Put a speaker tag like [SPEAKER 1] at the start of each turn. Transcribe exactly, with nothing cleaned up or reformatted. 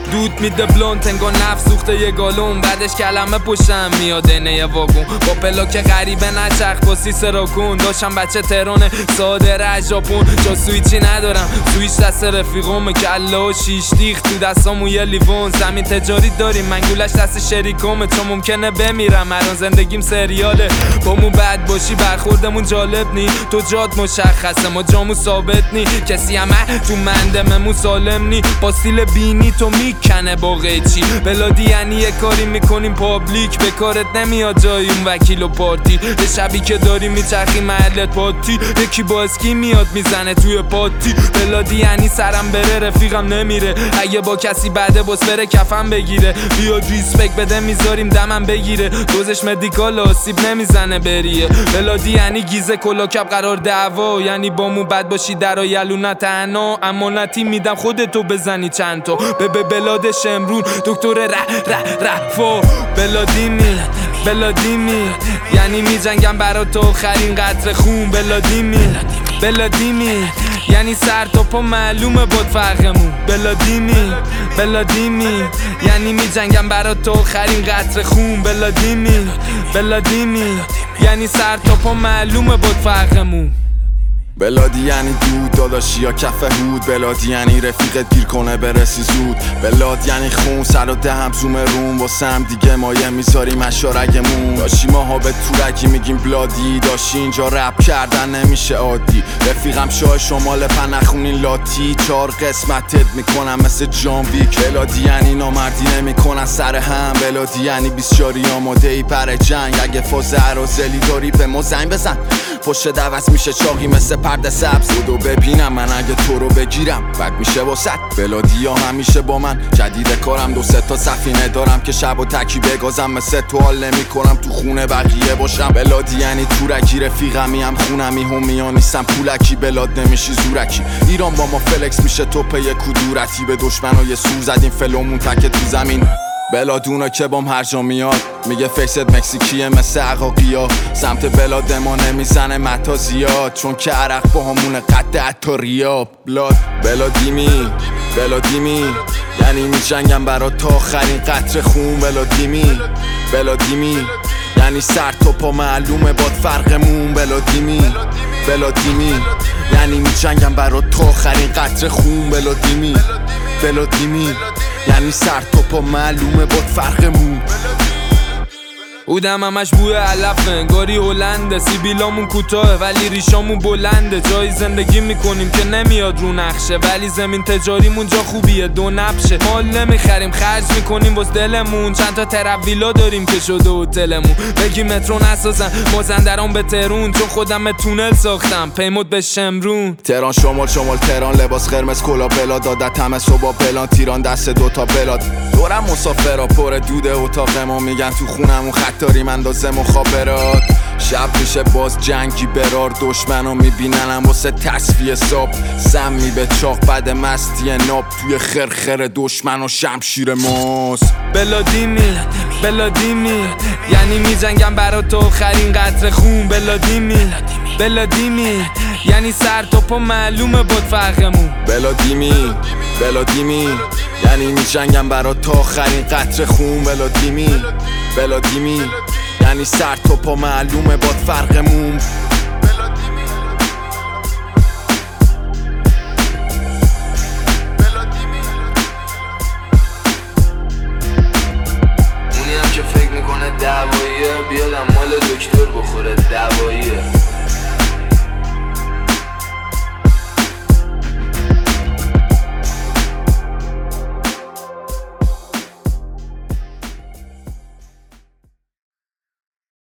[SPEAKER 1] دود میده بلونت انگار نفس سوخته یه گالون، بعدش کلمه پشتم میاد اینه یه واگون با پلاک غریبه نچرخ با سی سراکون. داشتم بچه تهران ساده رجاپون، جا سویچی ندارم سویچ دست رفیقم، کله و شیش دیخ تو دستامو یه لیوون. زمین تجاری داریم منگولش دست شریکمه، چون ممکنه بمیرم الان زندگیم سریاله. با مو بد باشی برخوردمون جالب نی، تو جاد مشخصه ما جامو ثابت نی، کسی همه تو مندممون سالم نی، با سیل بینی تو میکنه با قیچی. بلادی یعنی یه کاری میکنیم پابلیک، به کارت نمیاد جای اون وکیل و پارتی، به شبی که داری میچرخی محلت پاتی، یکی با اسکی میاد میزنه توی پاتی. بلادی یعنی سرم بره رفیقم نمیره، اگه با کسی بعده باز بره کفم بگیره، بیاد ریسپکت بده میذاریم دمم بگیره، دوزش مدیکال آسیب نمیزنه بریه. بلادی یعنی گیزه کلاکب قرار دعوا، یعنی با مو بد باشی درا یلو تنها، امانتی میدم خودتو بزنی چند تا به به بلاد شمرون دکتر ر ر رفا. بلادیمی بلادیمی یعنی میجنگم برا تو آخرین قطره خون. بلادیمی بلادیمی یعنی سر تا پا معلومه باد فرقمون. بلادیمی بلادیمی یعنی میجنگم برا تو آخرین قطره خون. بلادیمی بلادیمی یعنی سر تا پا معلومه باد فرقمون.
[SPEAKER 2] بلادی یعنی دود داداشی یا کف هود، بلادی یعنی رفیقت گیر کنه برسی زود، بلاد یعنی خون سر و دهم زوم روم، واسه هم دیگه مایه میذاریم اشارگمون. داشی ماها به تورکی میگیم بلادی، داشی اینجا رپ کردن نمیشه عادی، رفیقم شاه شمال پنخونین لاتی، چار قسمتت میکنم مثل جان ویک. بلادی یعنی نامردی نمیکنن سر هم، بلادی یعنی بیسیاری آماده ای پر جنگ، اگه فاز عرازلی داری به ما زنگ بزن، پشت دوست میشه چاقی مثل پرده سبز، بودو ببینم من اگه تو رو بگیرم بد میشه واسط. بلادی ها همیشه با من جدید کارم، دو سه تا سفینه دارم که شب و تکی بگازم، مثل تو حال نمی کنم تو خونه بقیه باشم. بلادی یعنی تورکی رفیقمی هم خونمی همیا نیستم پولکی، بلاد نمیشی زورکی، ایران با ما فلکس میشه تو پی کدورتی، به دشمنای سور زدیم فلومون تک تو زمین. بلادونا که بام هر جا میاد میگه فیست مکزیکیه مثل عقاقیا، سمت بلاد ما نمیزنه متا زیاد، چون که عرق با همونه قد حتی ریاب. بلاد بلادیمی بلادیمی یعنی میجنگم برا تا آخرین قطره خون. بلادیمی بلادیمی یعنی سر تا پا معلومه باد فرقمون. بلادیمی بلادیمی یعنی میجنگم برا تا آخرین قطره خون. بلادیمی بلادیمی یعنی سر تا پا معلومه باد فرقمون.
[SPEAKER 1] اودم همش بوی علفه انگاری هلنده، سیبیلامون کوتاه ولی ریشامون بلنده، جایی زندگی میکنیم که نمیاد رو نقشه، ولی زمین تجاریمون جا خوبیه دو نبشه، مال نمیخریم خرج میکنیم واس دلمون، چند تا ترابیلا داریم که شده هتلمون، بگی مترو نسازن مازندران به تهرون، چون خودم تونل ساختم پیمود به شمرون.
[SPEAKER 2] تهران شمال شمال تهران لباس قرمز کلا بلاد، عادت همه صبح پلان تیران دست دوتا بلاد، دورم مسافرا پر دود اتاق ما، میگن تو خونمون خطاری من اندازه مخابرات، شب میشه باز جنگی برار، دشمنو میبیننم واسه تصفیه ساب، سمی به چاق بعد مستی ناب، توی خرخر دشمن و شمشیر ماست.
[SPEAKER 1] بلادیمی بلادیمی یعنی میجنگم برا تو آخرین قطره خون. بلادیمی بلادیمی یعنی سر تا پا معلومه باد فرقمون.
[SPEAKER 2] بلادیمی بلادیمی یعنی میجنگم برا تا آخرین قطره خون. بلادیمی بلادیمی یعنی سر تا پا معلومه باد فرقمون.
[SPEAKER 3] اونی هم که فکر میکنه دعواییه بیادم مال دکتر بخوره دعوایی